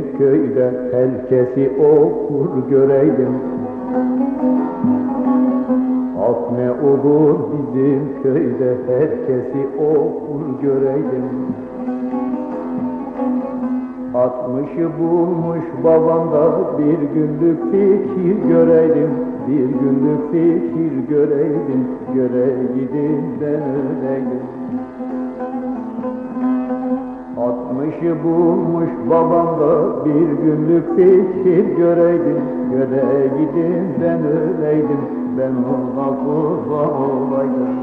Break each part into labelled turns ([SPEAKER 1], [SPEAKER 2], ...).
[SPEAKER 1] köyde herkesi okur göreydim. Ah ne olur bizim köyde herkesi okur göreydim. 60'ı bulmuş babamda bir günlük fikir göreydim. Bir günlük fikir göreydim, göreydim ben öleydim. 60'ı bulmuş babamda bir günlük fikir göreydim. Göreydim ben öleydim, ben ona kurban olaydım.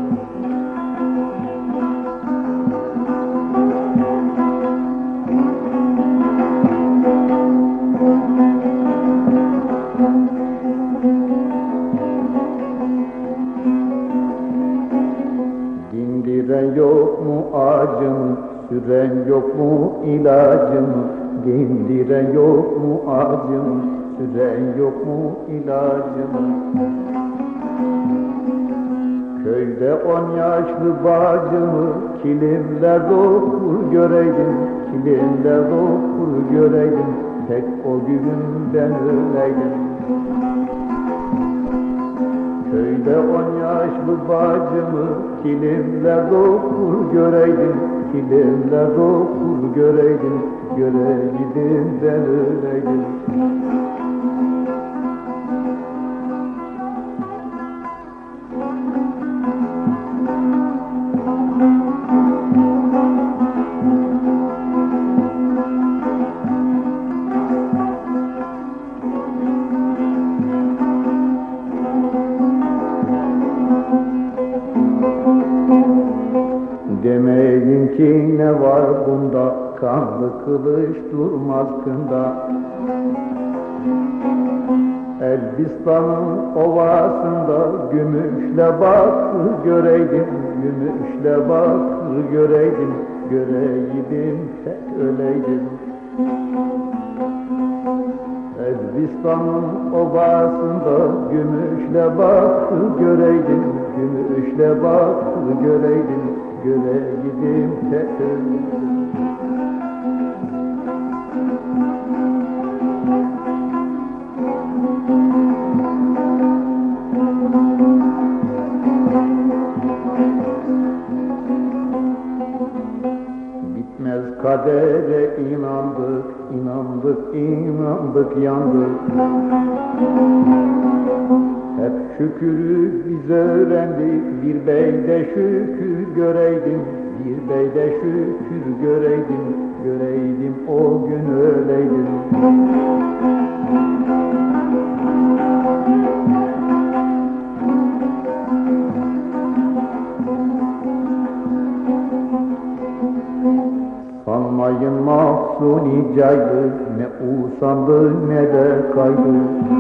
[SPEAKER 1] Dindiren yok mu acım, süren yok mu ilacım? Dindiren yok mu acım, süren yok mu ilacım? Köyde 10 yaşlı bacımı kilimler dokur göreydim. Kilimler dokur göreydim, tek o gün ben öleydim. Köyde 10 yaşlı bacımı kilimler dokur göreydim. Kilimler dokur göreydim, göreydim ben öleydim. Demeyin ki ne var bunda, kanlı kılıç durmaz kında. Elbistan'ın ovasında gümüşle bakır göreydim. Gümüşle bakır göreydim, göreydim tek öleydim. Elbistan'ın ovasında gümüşle bakır göreydim. Gümüşle bakır göreydim, göreydim tek öleydim. Bitmez kadere inandık, inandık, inandık, yandık. Hep şükürü biz öğrendik, bir beyde şükür göreydim. Bir beyde şükür göreydim, göreydim o gün öleydim. Sanmayın Mahsuni caydı, ne usandı ne de kaydı.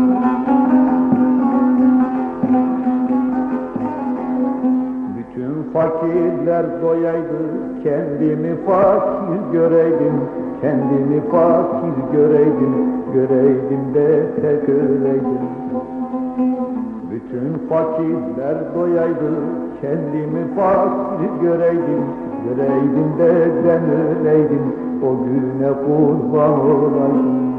[SPEAKER 1] Bütün fakirler doyaydı, kendimi fakir göreydim. Kendimi fakir göreydim, göreydim de tek öleydim. Bütün fakirler doyaydı, kendimi fakir göreydim. Göreydim de ben öleydim, o güne kurban olaydım.